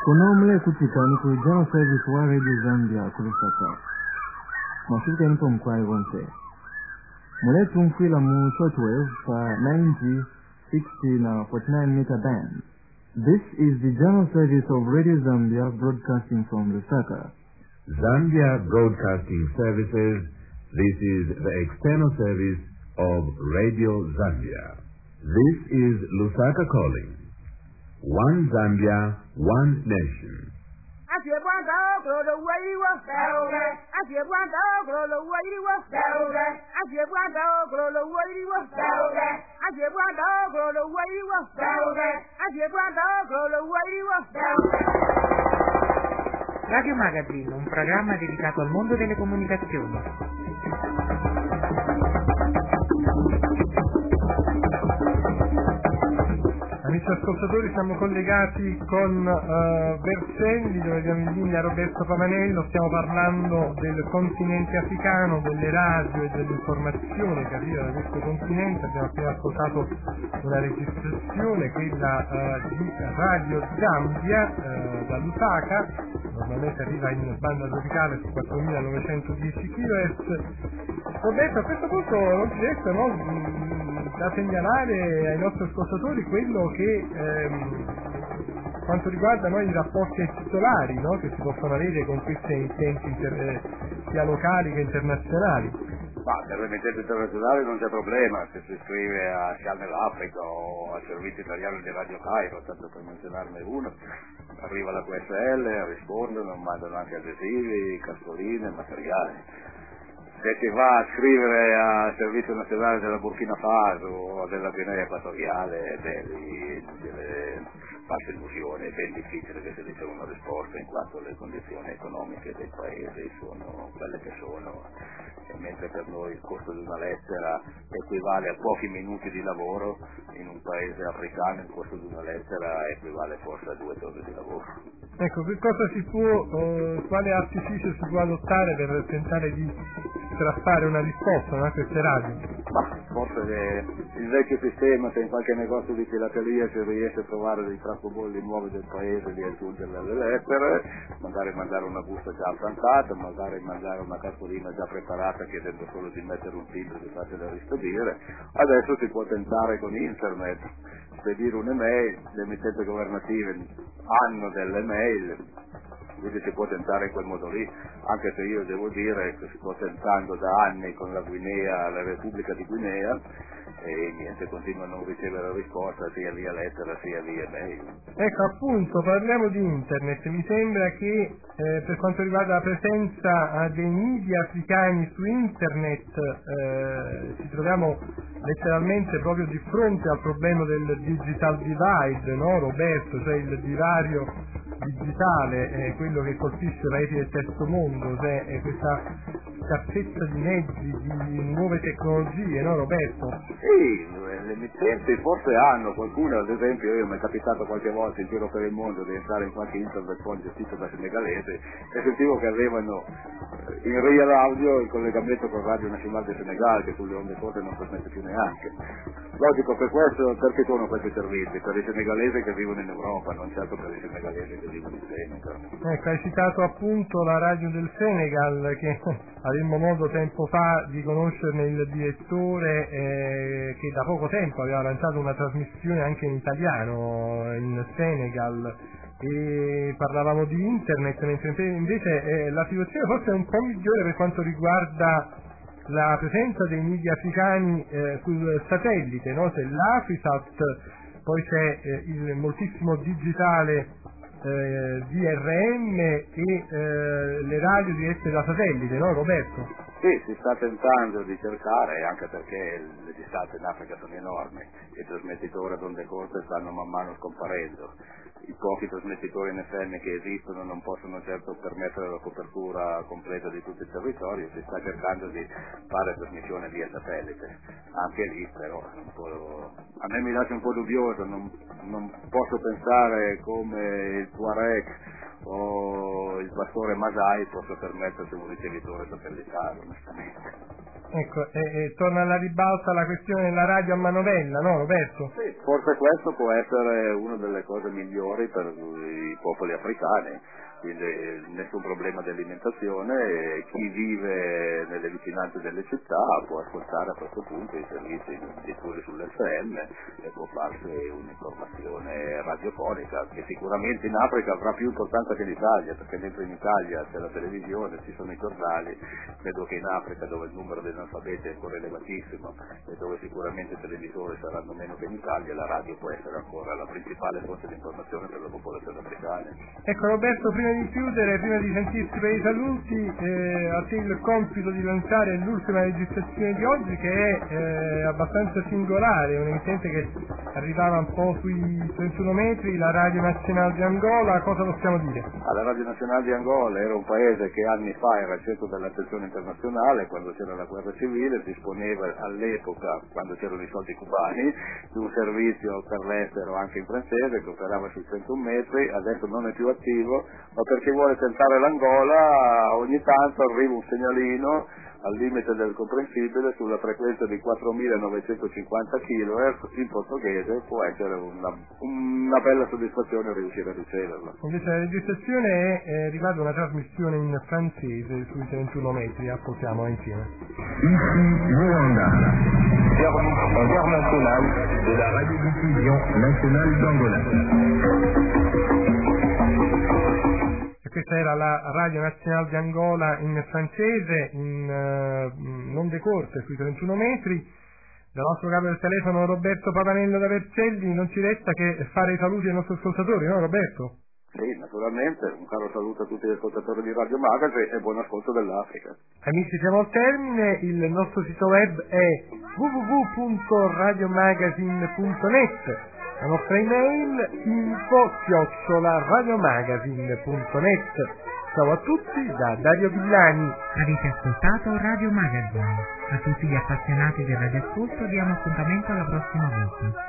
Kunomle kuchikani ku General Service wa Radio Zambia kulusaka. Masuka nipo mkwai wonse. Muletu mkwila mu shortwave pa 90, 60 na 49 meter band. This is the General Service of Radio Zambia broadcasting from Lusaka. Zambia Broadcasting Services. This is the external service of Radio Zambia. This is Lusaka calling. One Zambia, one nation. Radio Magazine, un programma dedicato al mondo delle comunicazioni. Amici ascoltatori, siamo collegati con Vercelli, dove abbiamo in linea Roberto Pavanello. Stiamo parlando del continente africano, delle radio e dell'informazione che arriva da questo continente. Abbiamo appena ascoltato una registrazione, quella di Radio Zambia, da Lusaka. Normalmente arriva in banda tropicale su 4910 kHz. Roberto, a questo punto non ci resta da segnalare ai nostri ascoltatori quello che quanto riguarda i rapporti epistolari, che si possono avere con queste emittenti sia locali che internazionali. Ma per le emittenti internazionali non c'è problema, se si iscrive a Channel Africa o al servizio italiano di Radio Cairo, tanto per menzionarne uno, arriva la QSL, rispondono, mandano anche adesivi, cartoline, materiali. Se si va a scrivere al servizio nazionale della Burkina Faso o della Guinea Equatoriale, delle false illusioni, è ben difficile che si riceva una risposta, in quanto le condizioni economiche dei paesi sono quelle che sono, e mentre per noi il costo di una lettera equivale a pochi minuti di lavoro, in un paese africano il costo di una lettera equivale forse a 2 giorni di lavoro. Ecco, che cosa si può, quale artificio si può adottare per tentare di trattare una risposta a queste radio? Ma forse il vecchio sistema, se in qualche negozio di filateria si riesce a trovare dei francobolli nuovi del paese, di aggiungere alle lettere, magari mandare una busta già affrancata, magari mandare una cartolina già preparata chiedendo solo di mettere un timbro di facile da rispedire. Adesso si può tentare con internet, spedire un'email, le emittenti governative hanno delle mail, quindi si può tentare in quel modo lì, anche se io devo dire che si sto tentando da anni con la Guinea, la Repubblica di Guinea, e niente, continua a non ricevere risposta sia via lettera sia via mail. Ecco, appunto, parliamo di internet. Mi sembra che per quanto riguarda la presenza dei media africani su internet ci troviamo letteralmente proprio di fronte al problema del digital divide, no Roberto? Cioè il divario digitale, quello che colpisce i paesi del terzo mondo, cioè questa scarsezza di mezzi, di nuove tecnologie, no Roberto? Sì, le emittenti forse hanno, qualcuno ad esempio, io mi è capitato qualche volta in giro per il mondo di entrare in qualche internet phone gestito da senegalese e sentivo che avevano in real audio il collegamento con Radio Nazionale del Senegal, che sulle onde corte non permette più neanche. Logico, per questo, perché sono questi servizi? Per i senegalesi che vivono in Europa, non certo per i senegalesi che vivono in Senegal. Ecco, hai citato appunto la radio del Senegal, che avemmo modo tempo fa di conoscerne il direttore, che da poco tempo aveva lanciato una trasmissione anche in italiano in Senegal, e parlavamo di internet, mentre invece la situazione forse è un po' migliore per quanto riguarda la presenza dei media africani sul satellite, no? C'è l'Afrisat, poi c'è il moltissimo digitale DRM e le radio dirette da satellite, no Roberto? Sì, si sta tentando di cercare, anche perché le distanze in Africa sono enormi, i trasmettitori ad onde corte stanno man mano scomparendo, i pochi trasmettitori in FM che esistono non possono certo permettere la copertura completa di tutto il territorio, si sta cercando di fare trasmissione via satellite, anche lì però a me mi lascia un po' dubbioso, non posso pensare come il Tuareg o il pastore Masai possa permettersi un ricevitore satellitare, onestamente. Ecco, e torna alla ribalta la questione della radio a manovella, no Roberto? Sì, forse questo può essere una delle cose migliori per i popoli africani, quindi nessun problema di alimentazione e chi vive nelle vicinanze delle città può ascoltare a questo punto i servizi diffusi sull'FM e può farsi un'informazione radiofonica che sicuramente in Africa avrà più importanza che in Italia, perché mentre in Italia c'è la televisione, ci sono i giornali, credo che in Africa, dove il numero degli analfabeti è ancora elevatissimo e dove sicuramente i televisori saranno meno che in Italia, la radio può essere ancora la principale fonte di informazione per la popolazione africana. Ecco Roberto, prima di chiudere, prima di sentirti per i saluti, a te il compito di lanciare l'ultima registrazione di oggi, che è abbastanza singolare, un'emittente che arrivava un po' sui 31 metri, la Radio Nazionale di Angola. Cosa possiamo dire? La Radio Nazionale di Angola era un paese che anni fa era al centro dell'attenzione internazionale, quando c'era la guerra civile, disponeva all'epoca, quando c'erano i soldi cubani, di un servizio per l'estero anche in francese che operava sui 31 metri, adesso non è più attivo, ma per chi vuole tentare l'Angola ogni tanto arriva un segnalino al limite del comprensibile sulla frequenza di 4.950 kHz in portoghese, può essere una bella soddisfazione riuscire a riceverlo. Invece la registrazione è arrivata una trasmissione in francese sui 31 metri, ascoltiamola insieme. Ici Luanda, service international de la radiodiffusion nationale d'Angola. Questa era la Radio Nazionale di Angola in francese, in onde corte sui 31 metri. Dal nostro capo del telefono Roberto Papanello da Vercelli non ci resta che fare i saluti ai nostri ascoltatori, no Roberto? Sì, naturalmente, un caro saluto a tutti gli ascoltatori di Radio Magazine e buon ascolto dell'Africa. Amici, siamo al termine, il nostro sito web è www.radiomagazine.net. La nostra email info@radiomagazine.net. Ciao a tutti da Dario Villani. Avete ascoltato Radio Magazine. A tutti gli appassionati del radioascolto diamo appuntamento alla prossima volta.